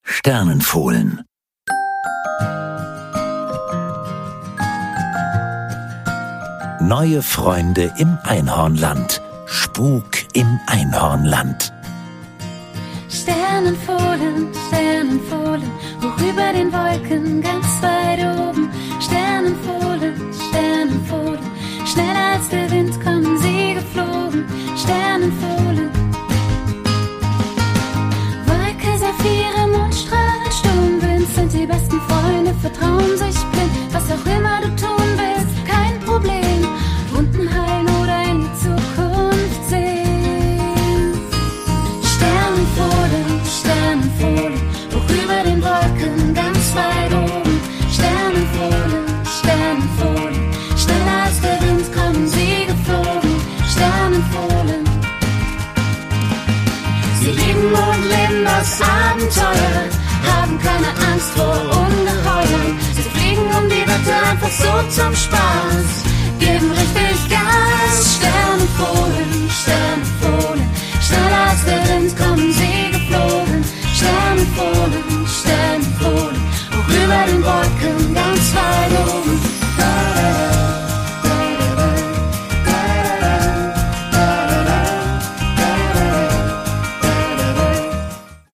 Sternenfohlen. Neue Freunde im Einhornland. Spuk im Einhornland. Sternenfohlen, Sternenfohlen, hoch über den Wolken, ganz weit oben. Sternenfohlen, Sternenfohlen, schneller als der Wind kommen sie geflogen. Sternenfohlen. Wolke, Saphire, Mondstrahlen, Sturmwind sind die besten Freunde, vertrauen sich blind. Was auch immer du tun willst, kein Problem. Wunden heilen oder in die Zukunft sehen. Sternenfohlen, Sternenfohlen, hoch über den Wolken, ganz weit oben. Sternenfohlen, Sternenfohlen, schneller als der Wind kommen sie geflogen. Sternenfohlen. Sie lieben und leben das Abenteuer, haben keine Angst vor Ungeheuern. Sie fliegen um die Wette einfach so zum Spaß.